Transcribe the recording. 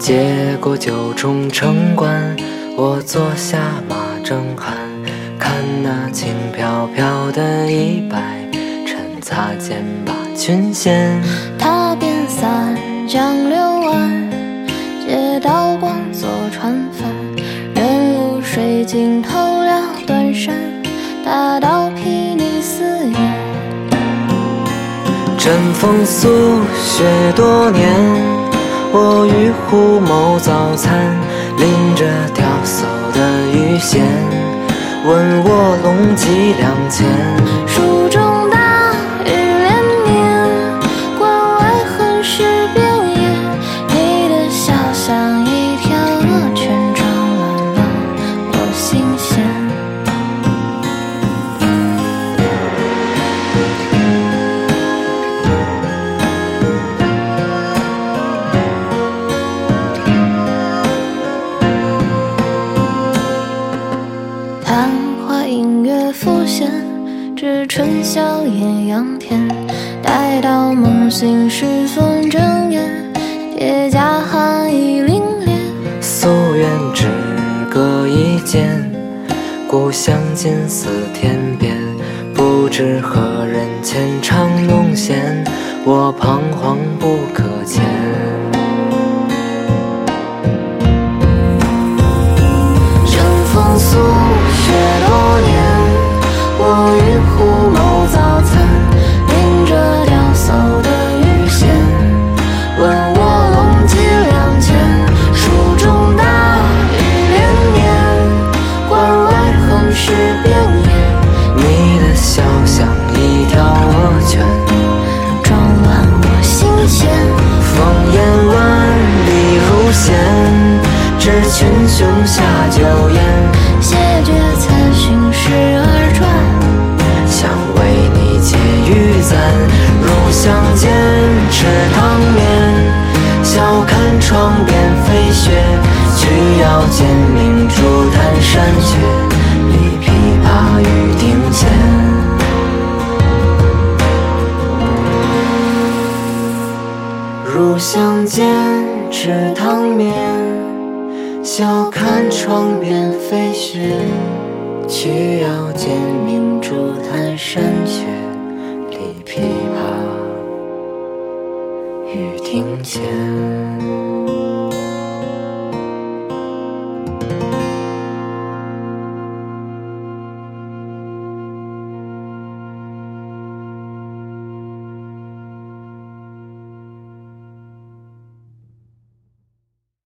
接过九重城关，我坐下马正酣，看那轻飘飘的衣摆，趁擦肩把裙掀。 踏遍三江六岸，借刀光做船帆，任露水浸透了断山，大道睥睨四野。 枕风宿雪多年，我与虎谋早餐，拎着钓叟的鱼线，问我龙几两钱。 蜀中大雨连绵，关外横尸遍野，你的笑像一条鹅圈，撞乱了我心弦。昙花映月浮现，至春宵艳阳天。待到梦醒时分睁眼，铁甲寒意凛冽。 夙愿只隔一剑，故乡近似天边。不知何人牵肠弄弦，我彷徨不可前。 乘风宿雪多年，我与虎谋早餐，拎着钓叟的鱼线，问我龙几两钱。蜀中大雨连绵，关外横尸遍野， 你的笑像一条鹅圈， 撞乱我心弦。 烽烟万里如线，知群雄下酒宴。 谢绝此心时而转， 想为你解玉簪。入巷间吃汤面，笑看窗边飞雪。曲腰间明珠弹山雀，立琵琶于庭前。入巷间吃汤面，笑看窗边飞雪。曲腰间明珠弹山雀，立琵琶于庭前。